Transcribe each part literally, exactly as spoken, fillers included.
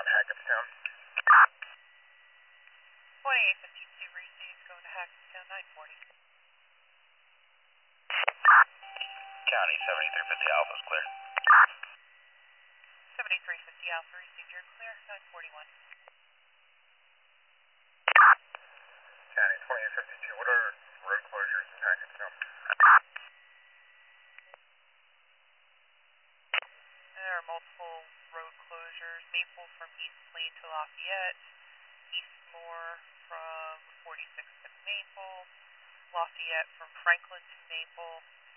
on Hackettstown. twenty-eight fifty-two received, going to Hackettstown, nine forty. County seventy-three fifty Alpha is clear. seventy-three fifty Alpha received, you're clear, nine forty-one. County twenty-eight fifty-two, what are road closures in Hackettstown? There are multiple road closures. Maple from East Plain to Lafayette, Eastmore from forty-six to Maple, Lafayette from Franklin to Maple,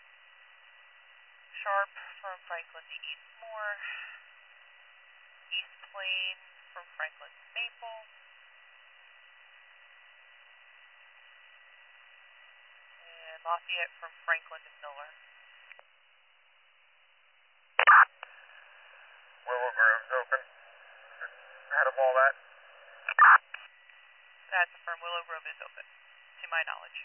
Sharp from Franklin to Eastmore, East Plain from Franklin to Maple, and Lafayette from Franklin to Miller. Willow Grove's open. Out of all that? That's affirmed. Willow Grove is open, to my knowledge.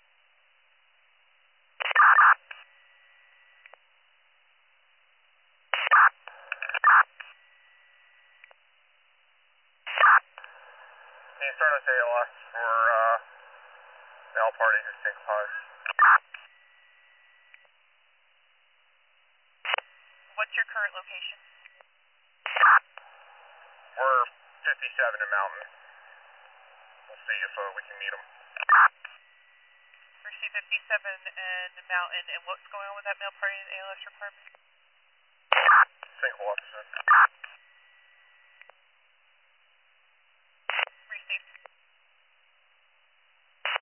Can you start us A L S for uh, the L party to Saint Claus? What's your current location? We're fifty-seven in Mountain. We'll see if uh, we can meet them. We're C fifty-seven and Mountain, and what's going on with that mail party and A L S requirement? Single officer.